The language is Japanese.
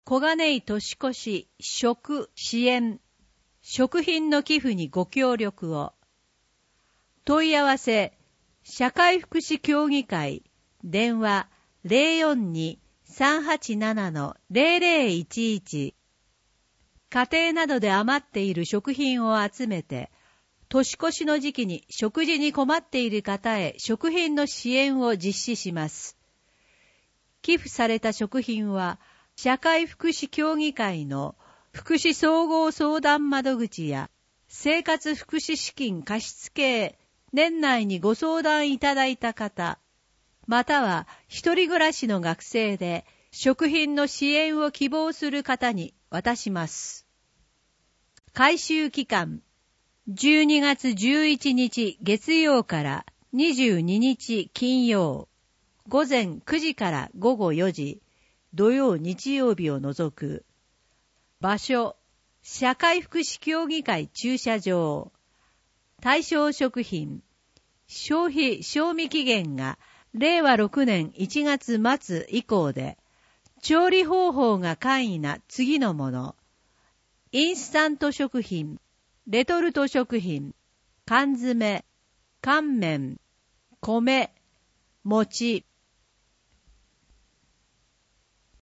小金井年越し食支援食品の寄付にご協力を。問い合わせ社会福祉協議会電話 042-387-0011。 家庭などで余っている食品を集めて、年越しの時期に食事に困っている方へ食品の支援を実施します。寄付された食品は、社会福祉協議会の福祉総合相談窓口や生活福祉資金貸付年内にご相談いただいた方、または一人暮らしの学生で食品の支援を希望する方に渡します。回収期間、12月11日月曜から22日金曜、午前9時から午後4時、土曜日曜日を除く。場所、社会福祉協議会駐車場。対象食品、消費賞味期限が令和6年1月末以降で、調理方法が簡易な次のもの。インスタント食品、レトルト食品、缶詰、乾麺、米、餅、